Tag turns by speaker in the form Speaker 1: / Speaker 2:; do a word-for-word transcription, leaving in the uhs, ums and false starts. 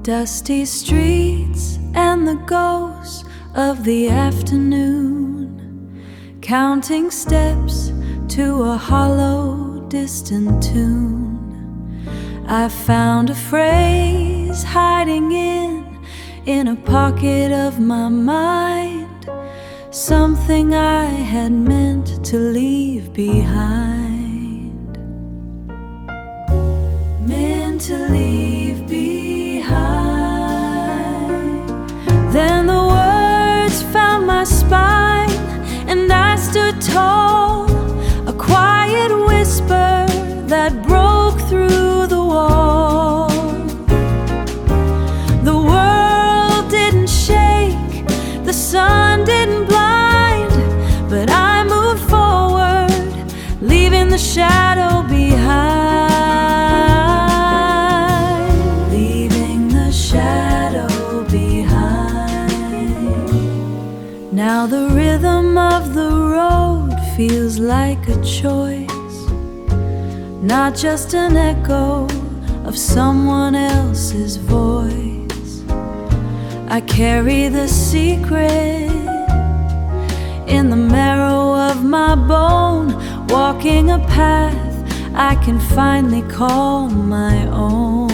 Speaker 1: Dusty streets and the ghosts of the afternoon, counting steps to a hollow, distant tune. I found a phrase hiding in, in a pocket of my mind, something I had meant to leave behind. Meant to leave behind. Then the words found my spine, and I stood tall, a quiet whisper that broke through the wall. The world didn't shake, the sun didn't blind, but I moved forward, leaving the shadow behind. Now the rhythm of the road feels like a choice, not just an echo of someone else's voice. I carry the secret in the marrow of my bone, walking a path I can finally call my own.